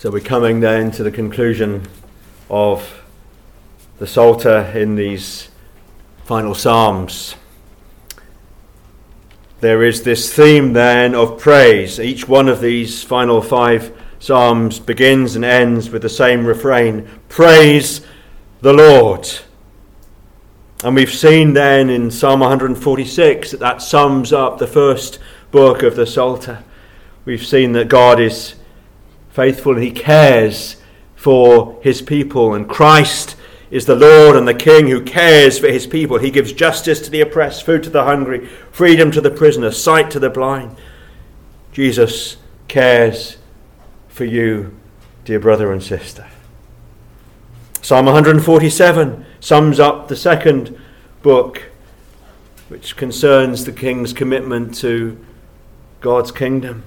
So we're coming then to the conclusion of the Psalter in these final Psalms. There is this theme then of praise. Each one of these final 5 Psalms begins and ends with the same refrain: praise the Lord. And we've seen then in Psalm 146 that sums up the first book of the Psalter. We've seen that God is faithful and he cares for his people, and Christ is the Lord and the King who cares for his people. He gives justice to the oppressed, food to the hungry, freedom to the prisoner, sight to the blind. Jesus cares for you, dear brother and sister. Psalm 147 sums up the second book, which concerns the King's commitment to God's kingdom.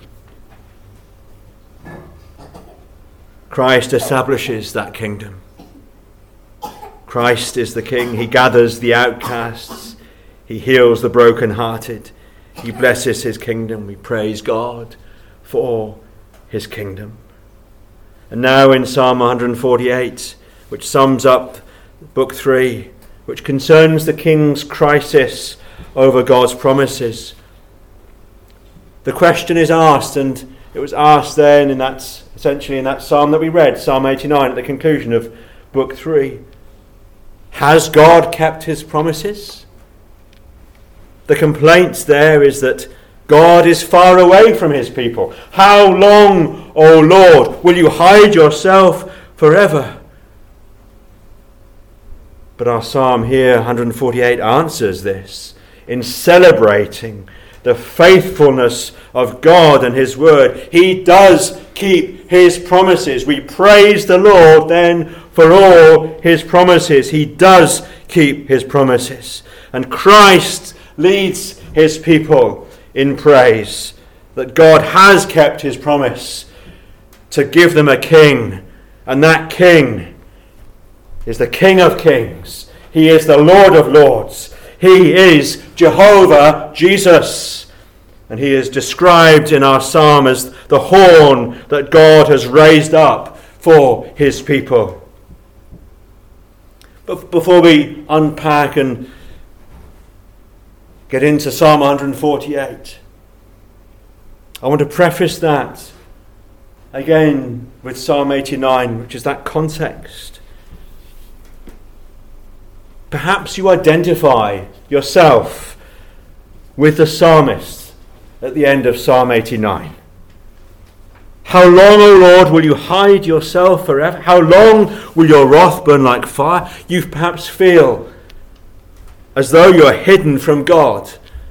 Christ establishes that kingdom. Christ is the King. He gathers the outcasts. He heals the brokenhearted. He blesses his kingdom. We praise God for his kingdom. And now in Psalm 148, which sums up book 3, which concerns the King's crisis over God's promises, the question is asked, and it was asked then essentially in that psalm that we read, Psalm 89, at the conclusion of book 3. Has God kept his promises? The complaint there is that God is far away from his people. How long, O Lord, will you hide yourself forever? But our psalm here, 148, answers this in celebrating the faithfulness of God and his word. He does keep his promises. We praise the Lord then for all his promises. He does keep his promises. And Christ leads his people in praise that God has kept his promise to give them a king. And that king is the King of Kings. He is the Lord of Lords. He is Jehovah Jesus. And he is described in our psalm as the horn that God has raised up for his people. But before we unpack and get into Psalm 148, I want to preface that again with Psalm 89, which is that context. Perhaps you identify yourself with the psalmist at the end of Psalm 89. How long, O Lord, will you hide yourself forever? How long will your wrath burn like fire? You perhaps feel as though you're hidden from God,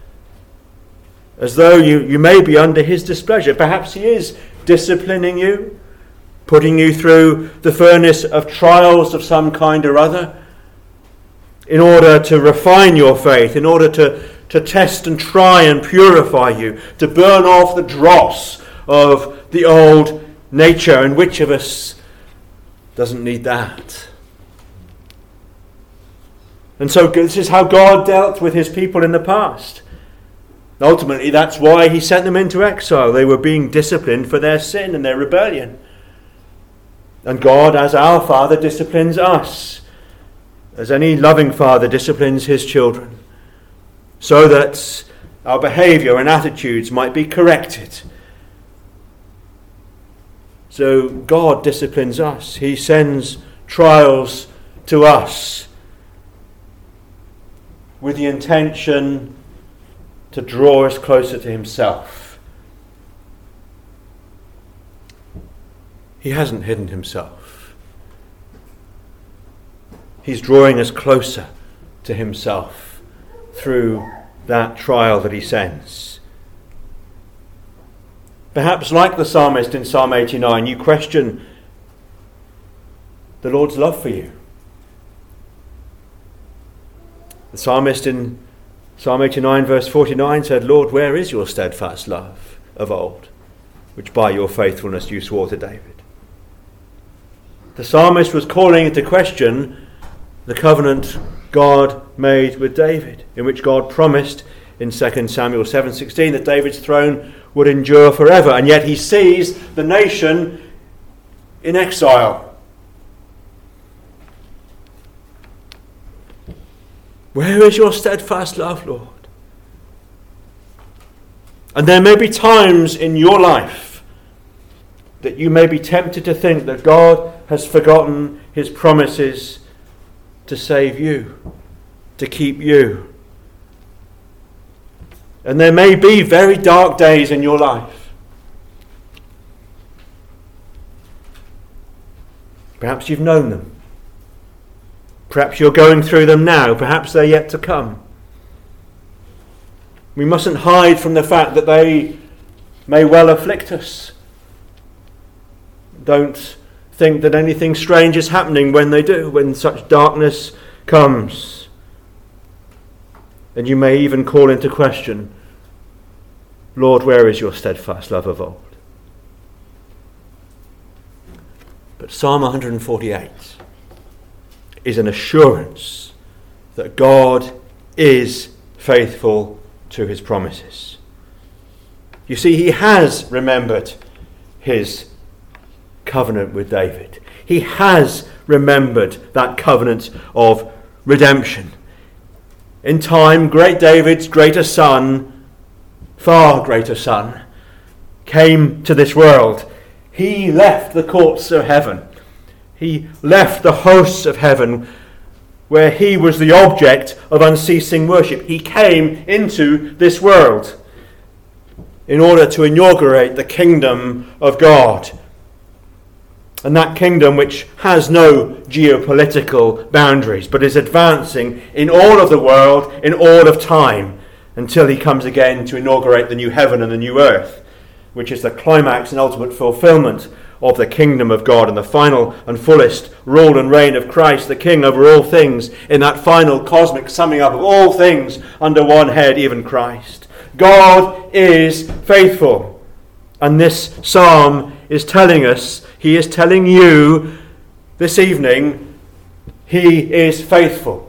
as though you may be under his displeasure. Perhaps he is disciplining you, putting you through the furnace of trials of some kind or other, in order to refine your faith, in order to test and try and purify you, to burn off the dross of the old nature. And which of us doesn't need that? And so this is how God dealt with his people in the past. Ultimately, that's why he sent them into exile. They were being disciplined for their sin and their rebellion. And God, as our Father, disciplines us, as any loving father disciplines his children, so that our behaviour and attitudes might be corrected. So God disciplines us. He sends trials to us with the intention to draw us closer to himself. He hasn't hidden himself. He's drawing us closer to himself through that trial that he sends. Perhaps like the psalmist in Psalm 89, you question the Lord's love for you. The psalmist in Psalm 89 verse 49 said, Lord, where is your steadfast love of old, which by your faithfulness you swore to David? The psalmist was calling into question the covenant God made with David, in which God promised in 2 Samuel 7:16 that David's throne would endure forever. And yet he sees the nation in exile. Where is your steadfast love, Lord? And there may be times in your life that you may be tempted to think that God has forgotten his promises to save you, to keep you. And there may be very dark days in your life. Perhaps you've known them. Perhaps you're going through them now. Perhaps they're yet to come. We mustn't hide from the fact that they may well afflict us. Don't think that anything strange is happening when they do, when such darkness comes. And you may even call into question, Lord, where is your steadfast love of old? But Psalm 148 is an assurance that God is faithful to his promises. You see, he has remembered his covenant with David. He has remembered that covenant of redemption. In time, great David's greater son, far greater son, came to this world. He left the courts of heaven. He left the hosts of heaven where he was the object of unceasing worship. He came into this world in order to inaugurate the kingdom of God. And that kingdom which has no geopolitical boundaries, but is advancing in all of the world, in all of time, until he comes again to inaugurate the new heaven and the new earth, which is the climax and ultimate fulfillment of the kingdom of God and the final and fullest rule and reign of Christ, the King over all things, in that final cosmic summing up of all things under one head, even Christ. God is faithful. And this psalm is telling us, he is telling you this evening, he is faithful.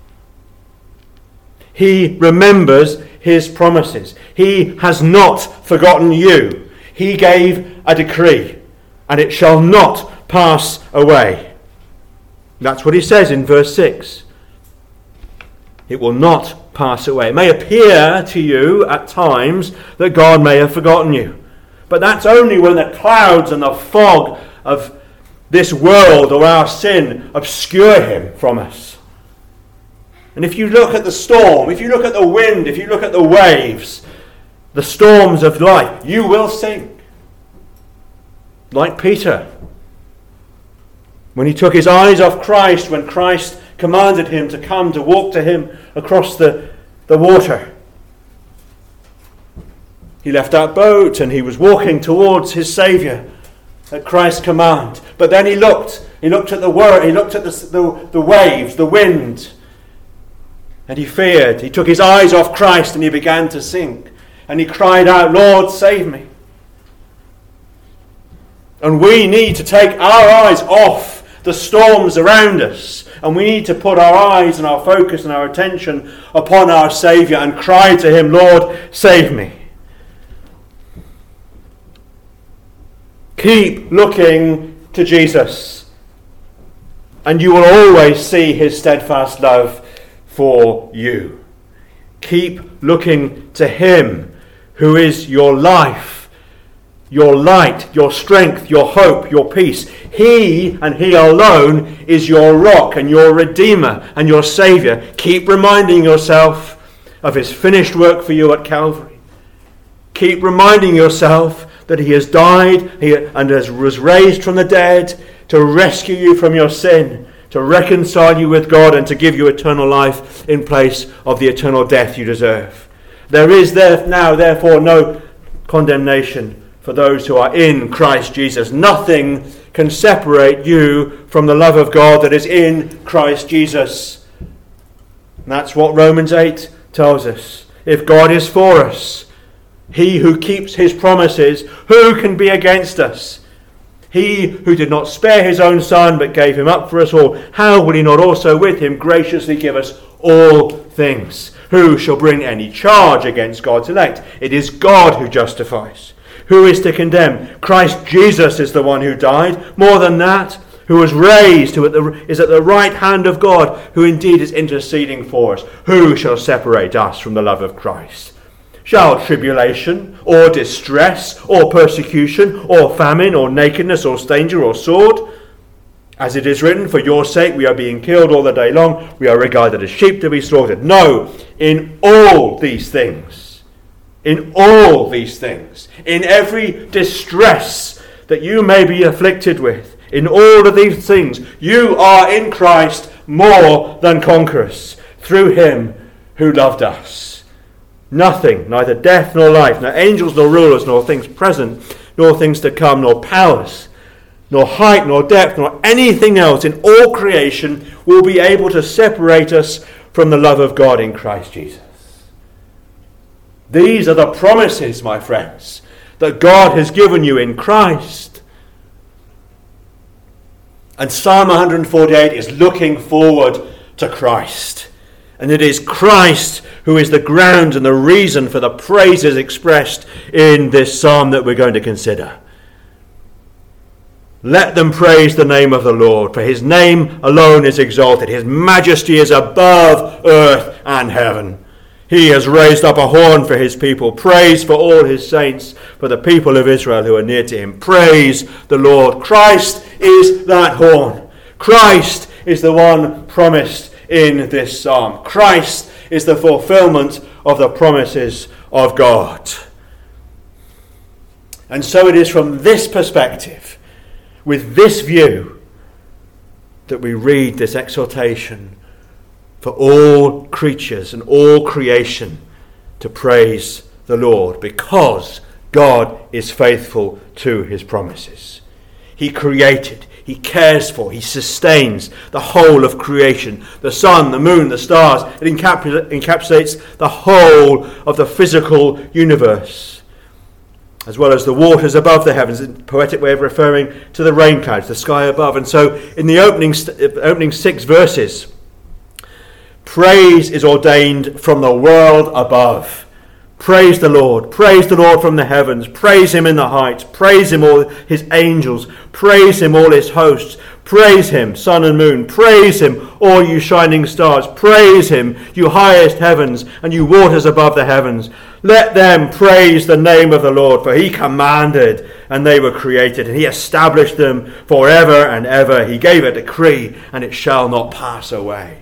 He remembers his promises. He has not forgotten you. He gave a decree, and it shall not pass away. That's what he says in verse 6. It will not pass away. It may appear to you at times that God may have forgotten you. But that's only when the clouds and the fog of this world or our sin obscure him from us. And if you look at the storm, if you look at the wind, if you look at the waves, the storms of life, you will sink. Like Peter, when he took his eyes off Christ, when Christ commanded him to come to walk to him across the water. He left that boat and he was walking towards his Saviour at Christ's command. But then he looked at the word, he looked at the waves, the wind, and he feared. He took his eyes off Christ and he began to sink. And he cried out, Lord, save me. And we need to take our eyes off the storms around us. And we need to put our eyes and our focus and our attention upon our Saviour and cry to him, Lord, save me. Keep looking to Jesus, and you will always see his steadfast love for you. Keep looking to him who is your life, your light, your strength, your hope, your peace. He and he alone is your rock and your redeemer and your saviour. Keep reminding yourself of his finished work for you at Calvary. Keep reminding yourself that he has died and was raised from the dead to rescue you from your sin, to reconcile you with God, and to give you eternal life in place of the eternal death you deserve. There is therefore no condemnation for those who are in Christ Jesus. Nothing can separate you from the love of God that is in Christ Jesus. And that's what Romans 8 tells us. If God is for us, he who keeps his promises, who can be against us? He who did not spare his own son, but gave him up for us all, how will he not also with him graciously give us all things? Who shall bring any charge against God's elect? It is God who justifies. Who is to condemn? Christ Jesus is the one who died. More than that, who was raised, who is at the right hand of God, who indeed is interceding for us. Who shall separate us from the love of Christ? Shall tribulation, or distress, or persecution, or famine, or nakedness, or danger, or sword? As it is written, for your sake we are being killed all the day long. We are regarded as sheep to be slaughtered. No, in all these things, in every distress that you may be afflicted with, in all of these things, you are in Christ more than conquerors, through him who loved us. Nothing, neither death nor life, nor angels nor rulers, nor things present, nor things to come, nor powers, nor height, nor depth, nor anything else in all creation will be able to separate us from the love of God in Christ Jesus. These are the promises, my friends, that God has given you in Christ. And Psalm 148 is looking forward to Christ. And it is Christ who is the ground and the reason for the praises expressed in this psalm that we're going to consider. Let them praise the name of the Lord, for his name alone is exalted. His majesty is above earth and heaven. He has raised up a horn for his people. Praise for all his saints, for the people of Israel who are near to him. Praise the Lord. Christ is that horn. Christ is the one promised in this psalm. Christ is the fulfillment of the promises of God. And so it is from this perspective, with this view, that we read this exhortation for all creatures and all creation to praise the Lord, because God is faithful to his promises. He created, he cares for, he sustains the whole of creation. The sun, the moon, the stars. It encapsulates the whole of the physical universe, as well as the waters above the heavens, a poetic way of referring to the rain clouds, the sky above. And so in the opening 6 verses, praise is ordained from the world above. Praise the Lord from the heavens. Praise him in the heights. Praise him, all his angels. Praise him, all his hosts. Praise him, sun and moon. Praise him, all you shining stars. Praise him, you highest heavens, and you waters above the heavens. Let them praise the name of the Lord, for he commanded, and they were created, and he established them forever and ever. He gave a decree, and it shall not pass away.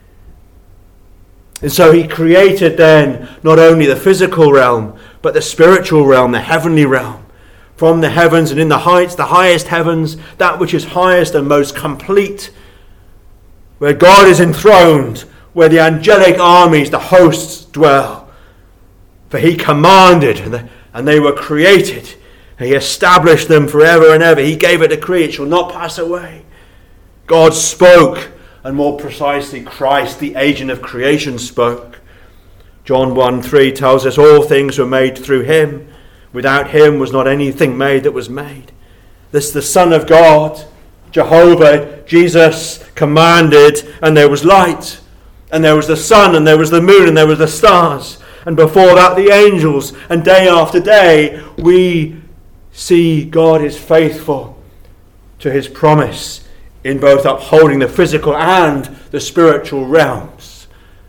And so he created then not only the physical realm, but the spiritual realm, the heavenly realm. From the heavens and in the heights, the highest heavens, that which is highest and most complete, where God is enthroned, where the angelic armies, the hosts dwell. For he commanded, and they were created. He established them forever and ever. He gave a decree, it shall not pass away. God spoke, and more precisely, Christ, the agent of creation, spoke. John 1:3 tells us all things were made through him. Without him was not anything made that was made. This the Son of God, Jehovah, Jesus, commanded, and there was light. And there was the sun, and there was the moon, and there was the stars. And before that, the angels. And day after day, we see God is faithful to his promise in both upholding the physical and the spiritual realms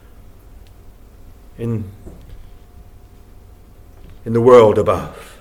in the world above.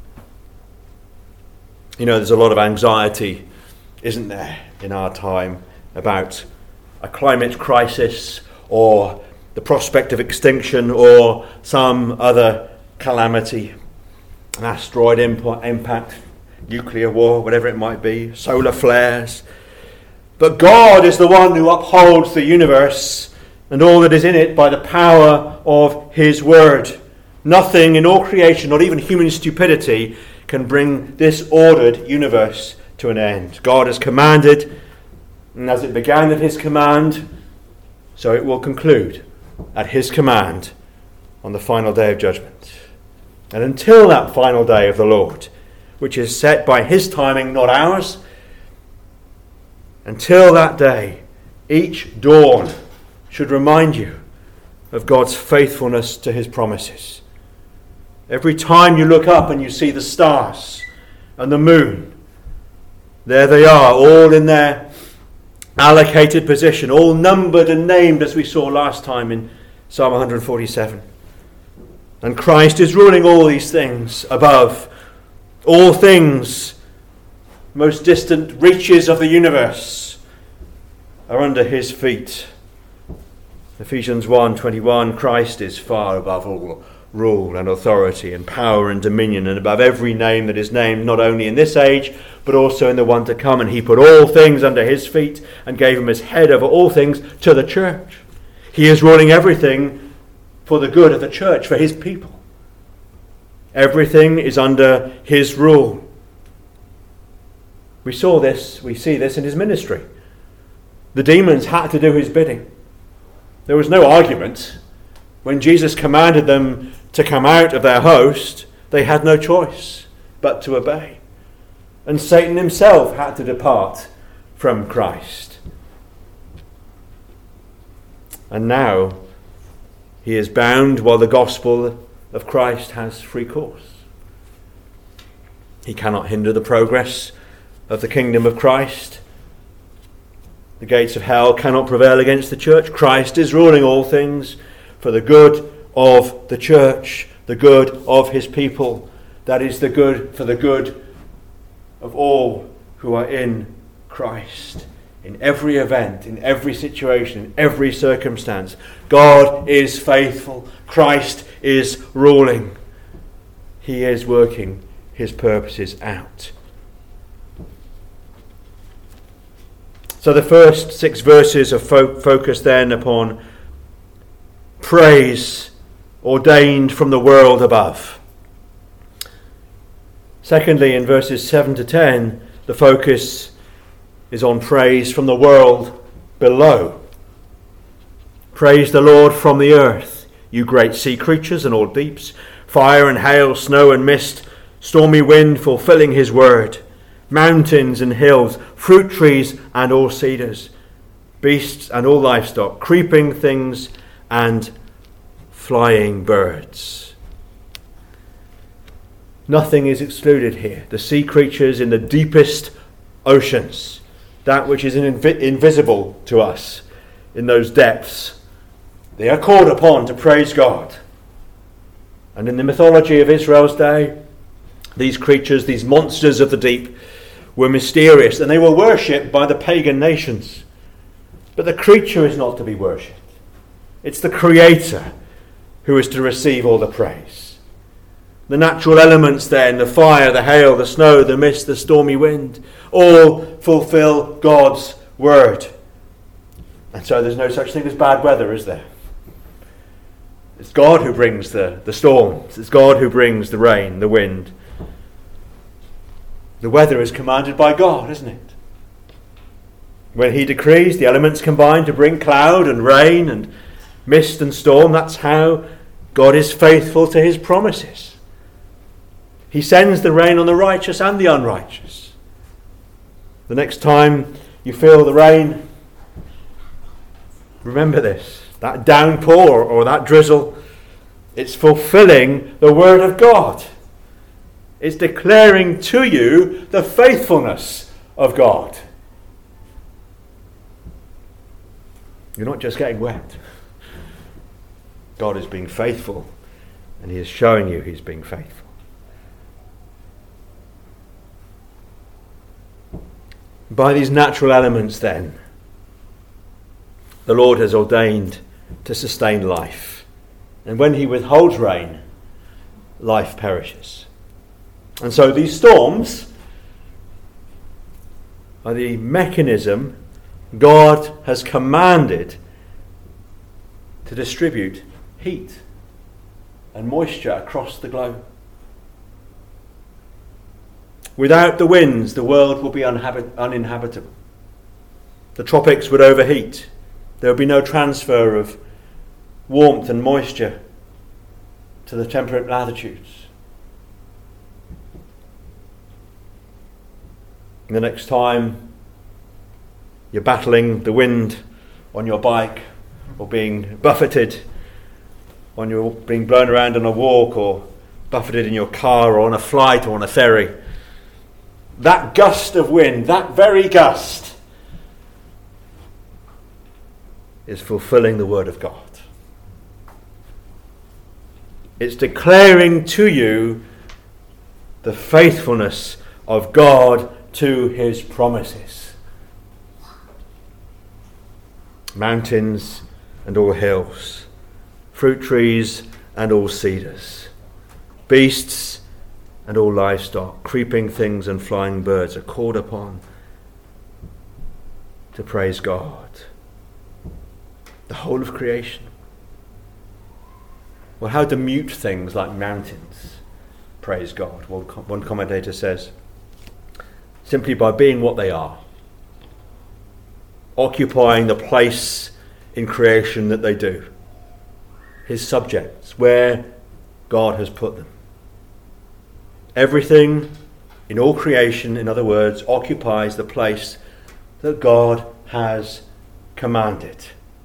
You know, there's a lot of anxiety, isn't there, in our time about a climate crisis or the prospect of extinction or some other calamity, an asteroid impact, nuclear war, whatever it might be, solar flares. But God is the one who upholds the universe and all that is in it by the power of his word. Nothing in all creation, not even human stupidity, can bring this ordered universe to an end. God has commanded, and as it began at his command, so it will conclude at his command on the final day of judgment. And until that final day of the Lord, which is set by his timing, not ours, until that day, each dawn should remind you of God's faithfulness to his promises. Every time you look up and you see the stars and the moon, there they are, all in their allocated position, all numbered and named as we saw last time in Psalm 147. And Christ is ruling all these things above. All things, most distant reaches of the universe, are under his feet. Ephesians 1:21, Christ is far above all rule and authority and power and dominion, and above every name that is named, not only in this age, but also in the one to come. And he put all things under his feet and gave him as head over all things to the church. He is ruling everything for the good of the church, for his people. Everything is under his rule. We see this in his ministry. The demons had to do his bidding. There was no argument. When Jesus commanded them to come out of their host, they had no choice but to obey. And Satan himself had to depart from Christ. And now he is bound while the gospel of Christ has free course. He cannot hinder the progress of the kingdom of Christ. The gates of hell cannot prevail against the church. Christ is ruling all things for the good of the church, the good of his people. That is the good for the good of all who are in Christ. In every event, in every situation, in every circumstance, God is faithful. Christ is ruling. He is working his purposes out. So the first 6 verses are focused then upon praise ordained from the world above. Secondly, in verses 7 to 10, the focus is on praise from the world below. Praise the Lord from the earth, you great sea creatures and all deeps, fire and hail, snow and mist, stormy wind fulfilling his word, mountains and hills, fruit trees and all cedars, beasts and all livestock, creeping things and flying birds. Nothing is excluded here. The sea creatures in the deepest oceans, that which is invisible to us in those depths, they are called upon to praise God. And in the mythology of Israel's day, these creatures, these monsters of the deep, were mysterious and they were worshipped by the pagan nations. But the creature is not to be worshipped. It's the Creator who is to receive all the praise. The natural elements then, the fire, the hail, the snow, the mist, the stormy wind, all fulfill God's word. And so there's no such thing as bad weather, is there? It's God who brings the storms. It's God who brings the rain, the wind. The weather is commanded by God, isn't it? When he decrees, the elements combine to bring cloud and rain and mist and storm. That's how God is faithful to his promises. He sends the rain on the righteous and the unrighteous. The next time you feel the rain, remember this. That downpour or that drizzle, it's fulfilling the word of God. It's declaring to you the faithfulness of God. You're not just getting wet. God is being faithful, and he is showing you he's being faithful. By these natural elements then, the Lord has ordained to sustain life. And when he withholds rain, life perishes. And so these storms are the mechanism God has commanded to distribute heat and moisture across the globe. Without the winds, the world will be uninhabitable. The tropics would overheat. There would be no transfer of warmth and moisture to the temperate latitudes. And the next time you're battling the wind on your bike, or being buffeted when you're being blown around on a walk, or buffeted in your car or on a flight or on a ferry. That gust of wind, that very gust, is fulfilling the word of God. It's declaring to you the faithfulness of God to his promises. Mountains and all hills, fruit trees and all cedars, beasts and all livestock, creeping things and flying birds are called upon to praise God. The whole of creation. Well, how do mute things like mountains praise God? Well, one commentator says, simply by being what they are, occupying the place in creation that they do, his subjects, where God has put them. Everything in all creation, in other words, occupies the place that God has commanded.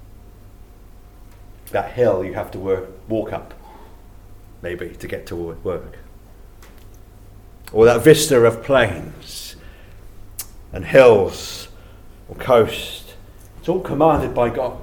That hill you have to walk up, maybe, to get to work. Or that vista of plains and hills or coast. It's all commanded by God.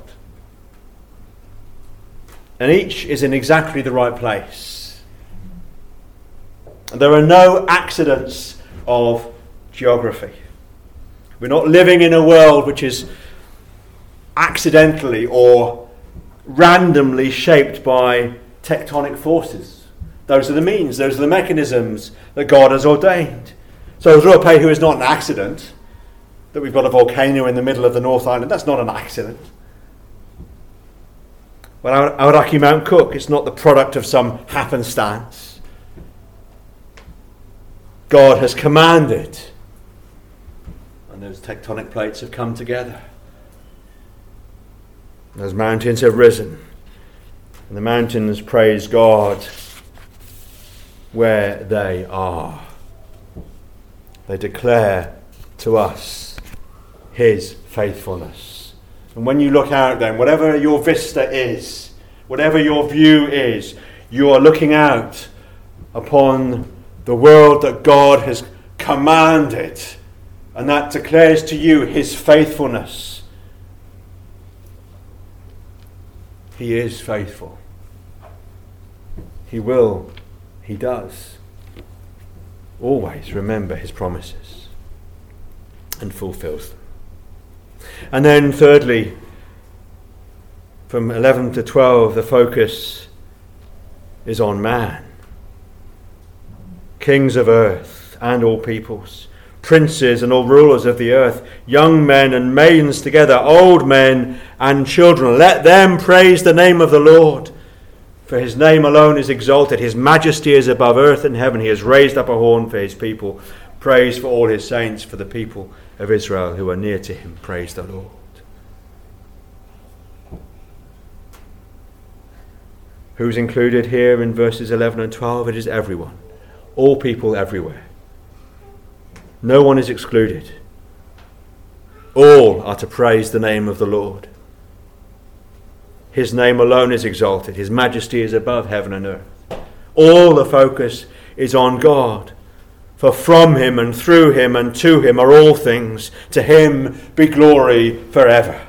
And each is in exactly the right place. And there are no accidents of geography. We're not living in a world which is accidentally or randomly shaped by tectonic forces. Those are the means, those are the mechanisms that God has ordained. So Ruapehu is not an accident, that we've got a volcano in the middle of the North Island. That's not an accident. Well, Aoraki Mount Cook, it's not the product of some happenstance. God has commanded, and those tectonic plates have come together. Those mountains have risen, and the mountains praise God where they are. They declare to us his faithfulness. And when you look out then, whatever your vista is, whatever your view is, you are looking out upon the world that God has commanded, and that declares to you his faithfulness. He is faithful. He will, he does, always remember his promises and fulfills them. And then thirdly, from 11 to 12, the focus is on man. Kings of earth and all peoples, princes and all rulers of the earth, young men and maidens together, old men and children, let them praise the name of the Lord. For his name alone is exalted. His majesty is above earth and heaven. He has raised up a horn for his people. Praise for all his saints, for the people of Israel who are near to him. Praise the Lord. Who's included here in verses 11 and 12? It is everyone. All people everywhere. No one is excluded. All are to praise the name of the Lord. His name alone is exalted. His majesty is above heaven and earth. All the focus is on God. For from him and through him and to him are all things. To him be glory forever.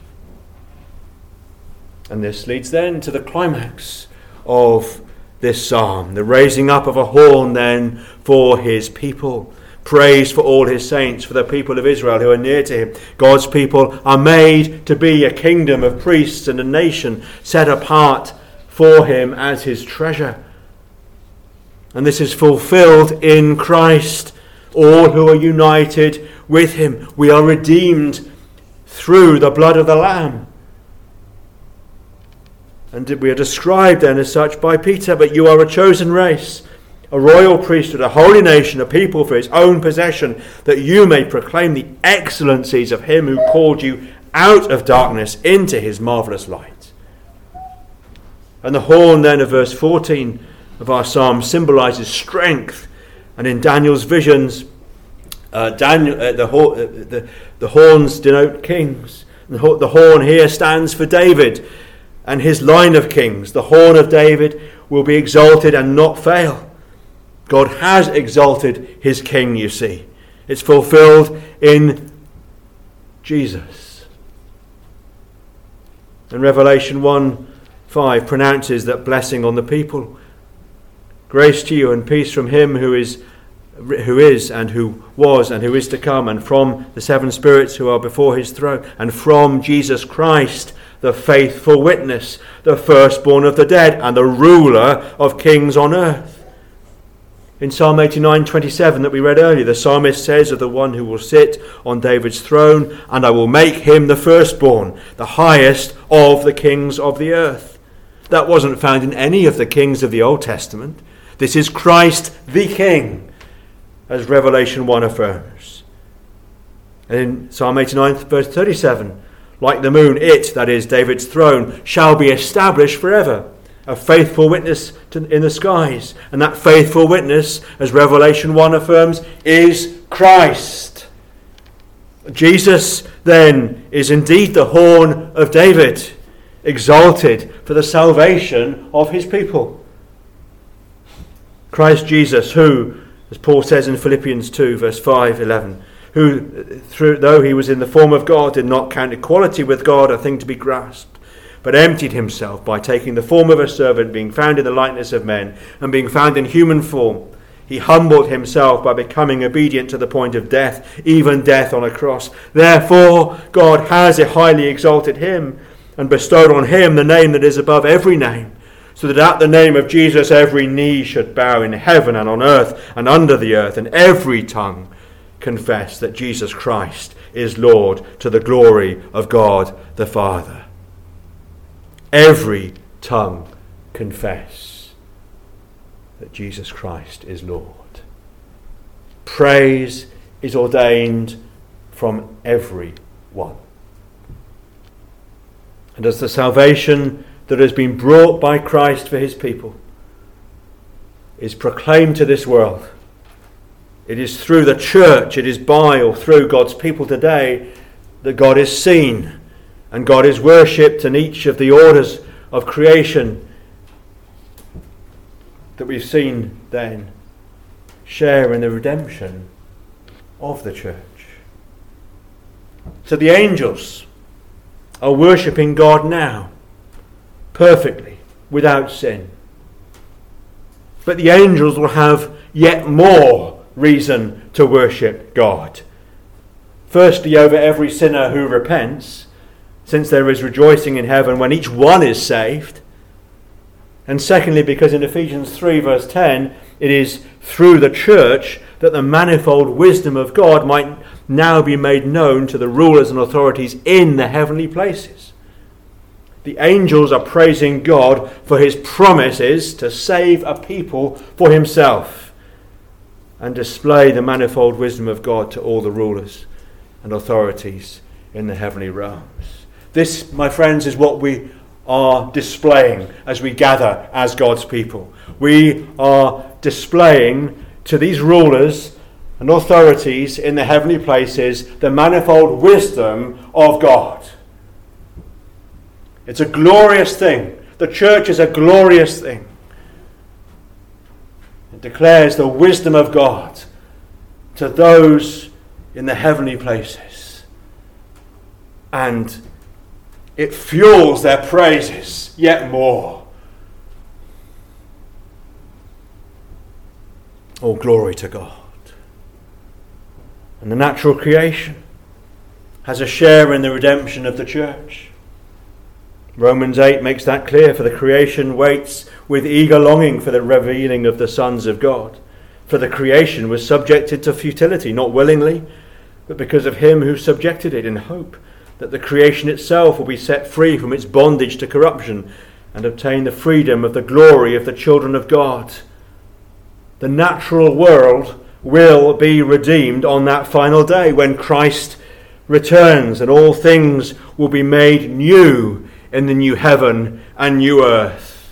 And this leads then to the climax of this psalm. The raising up of a horn then for his people. Praise for all his saints, for the people of Israel who are near to him. God's people are made to be a kingdom of priests and a nation set apart for him as his treasure. And this is fulfilled in Christ. All who are united with him. We are redeemed through the blood of the Lamb. And we are described then as such by Peter. But you are a chosen race, a royal priesthood, a holy nation, a people for his own possession, that you may proclaim the excellencies of him who called you out of darkness into his marvellous light. And the horn then of verse 14 of our psalm symbolises strength. And in Daniel's visions, the horns denote kings. The horn here stands for David and his line of kings. The horn of David will be exalted and not fail. God has exalted his King, you see. It's fulfilled in Jesus. And Revelation 1:5 pronounces that blessing on the people. Grace to you and peace from him who is and who was and who is to come, and from the seven spirits who are before his throne, and from Jesus Christ, the faithful witness, the firstborn of the dead, and the ruler of kings on earth. In Psalm 89:27 that we read earlier, the psalmist says of the one who will sit on David's throne, and I will make him the firstborn, the highest of the kings of the earth. That wasn't found in any of the kings of the Old Testament. This is Christ the King, as Revelation 1 affirms. And in Psalm 89 verse 37, like the moon, it, that is David's throne, shall be established forever. A faithful witness in the skies. And that faithful witness, as Revelation 1 affirms, is Christ. Jesus, then, is indeed the horn of David, exalted for the salvation of his people. Christ Jesus, who, as Paul says in Philippians 2, verse 5-11, who, though he was in the form of God, did not count equality with God a thing to be grasped, but emptied himself by taking the form of a servant, being found in the likeness of men, and being found in human form. He humbled himself by becoming obedient to the point of death, even death on a cross. Therefore, God has highly exalted him and bestowed on him the name that is above every name, so that at the name of Jesus every knee should bow in heaven and on earth and under the earth, and every tongue confess that Jesus Christ is Lord, to the glory of God the Father. Every tongue confess that Jesus Christ is Lord. Praise is ordained from everyone. And as the salvation that has been brought by Christ for his people is proclaimed to this world, it is through the church, it is by or through God's people today that God is seen and God is worshipped, and each of the orders of creation that we've seen then share in the redemption of the church. So the angels are worshipping God now, perfectly, without sin. But the angels will have yet more reason to worship God. Firstly, over every sinner who repents, since there is rejoicing in heaven when each one is saved. And secondly, because in Ephesians 3 verse 10, it is through the church that the manifold wisdom of God might now be made known to the rulers and authorities in the heavenly places. The angels are praising God for his promises to save a people for himself and display the manifold wisdom of God to all the rulers and authorities in the heavenly realms. This, my friends, is what we are displaying as we gather as God's people. We are displaying to these rulers and authorities in the heavenly places the manifold wisdom of God. It's a glorious thing. The church is a glorious thing. It declares the wisdom of God to those in the heavenly places. And it fuels their praises yet more. All glory to God. And the natural creation has a share in the redemption of the church. Romans 8 makes that clear, for the creation waits with eager longing for the revealing of the sons of God. For the creation was subjected to futility, not willingly, but because of him who subjected it, in hope that the creation itself will be set free from its bondage to corruption and obtain the freedom of the glory of the children of God. The natural world will be redeemed on that final day when Christ returns, and all things will be made new in the new heaven and new earth.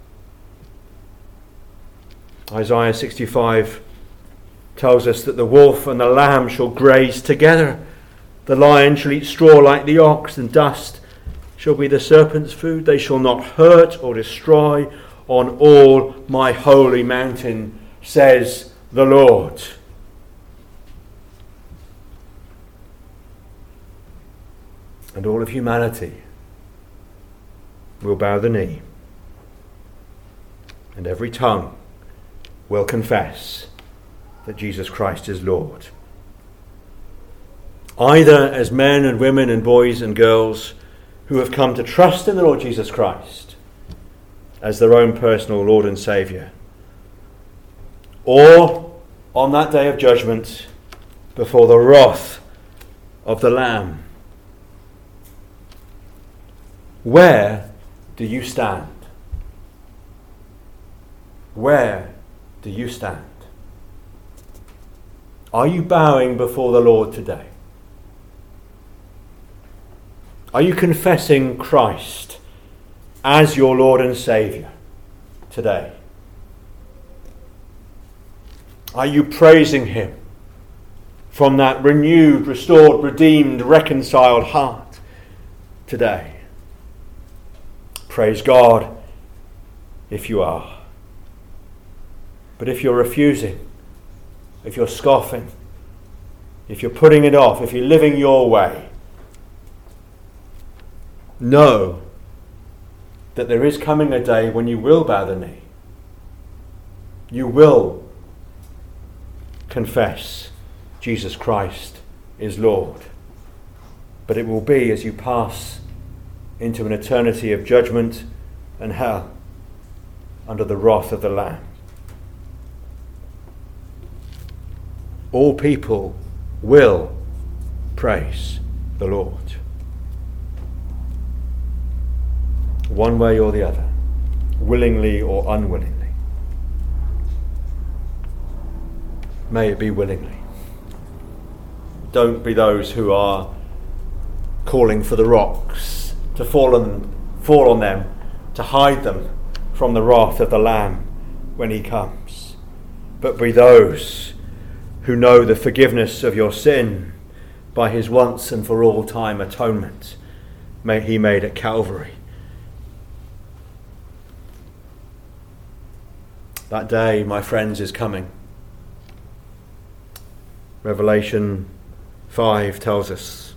Isaiah 65 tells us that the wolf and the lamb shall graze together. The lion shall eat straw like the ox, and dust shall be the serpent's food. They shall not hurt or destroy on all my holy mountain, says the Lord. And all of humanity will bow the knee, and every tongue will confess that Jesus Christ is Lord. Either as men and women and boys and girls who have come to trust in the Lord Jesus Christ as their own personal Lord and Saviour, or on that day of judgment before the wrath of the Lamb. Where do you stand? Where do you stand? Are you bowing before the Lord today? Are you confessing Christ as your Lord and Saviour today? Are you praising him from that renewed, restored, redeemed, reconciled heart today? Praise God if you are. But if you're refusing, if you're scoffing, if you're putting it off, if you're living your way, know that there is coming a day when you will bow the knee. You will confess Jesus Christ is Lord. But it will be as you pass into an eternity of judgment and hell under the wrath of the Lamb. All people will praise the Lord, one way or the other, willingly or unwillingly. May it be willingly. Don't be those who are calling for the rocks to fall on them, to hide them from the wrath of the Lamb when he comes. But be those who know the forgiveness of your sin by his once and for all time atonement he made at Calvary. That day, my friends, is coming. Revelation 5 tells us.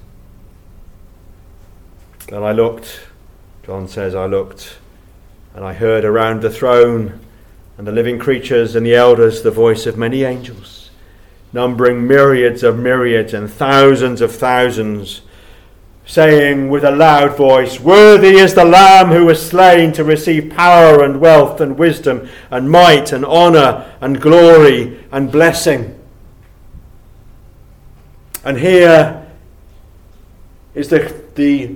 And I looked, John says, I looked, and I heard around the throne and the living creatures and the elders the voice of many angels, numbering myriads of myriads and thousands of thousands, saying with a loud voice, "Worthy is the Lamb who was slain to receive power and wealth and wisdom and might and honour and glory and blessing." And here is the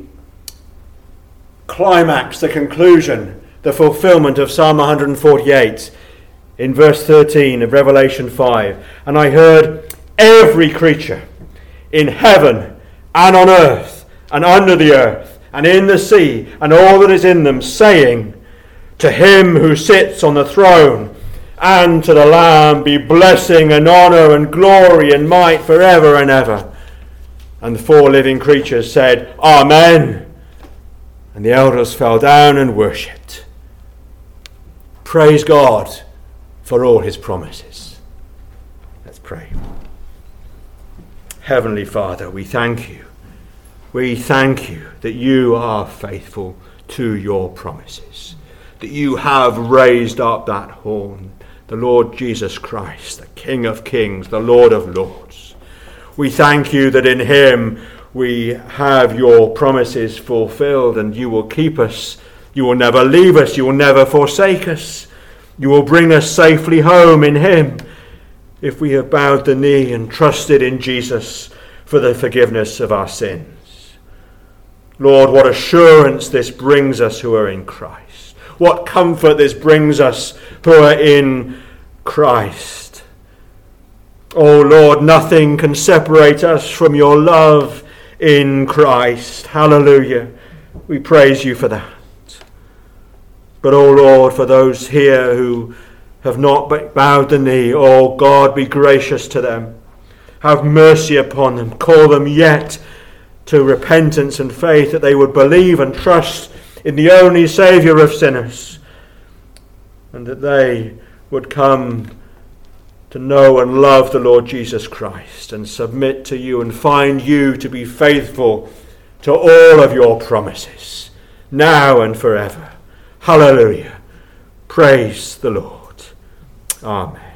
climax, the conclusion, the fulfillment of Psalm 148 in verse 13 of Revelation 5. And I heard every creature in heaven and on earth and under the earth and in the sea and all that is in them, saying, "To him who sits on the throne and to the Lamb be blessing and honour and glory and might forever and ever." And the four living creatures said, "Amen." And the elders fell down and worshipped. Praise God for all his promises. Let's pray. Heavenly Father, we thank you. We thank you that you are faithful to your promises, that you have raised up that horn, the Lord Jesus Christ, the King of Kings, the Lord of Lords. We thank you that in him we have your promises fulfilled, and you will keep us. You will never leave us. You will never forsake us. You will bring us safely home in him if we have bowed the knee and trusted in Jesus for the forgiveness of our sins. Lord, what assurance this brings us who are in Christ. What comfort this brings us who are in Christ. Oh Lord, nothing can separate us from your love in Christ. Hallelujah. We praise you for that. But oh Lord, for those here who have not bowed the knee, oh God, be gracious to them. Have mercy upon them. Call them yet to repentance and faith, that they would believe and trust in the only Saviour of sinners. and that they would come to know and love the Lord Jesus Christ and submit to you and find you to be faithful to all of your promises, now and forever. Hallelujah. Praise the Lord. Amen.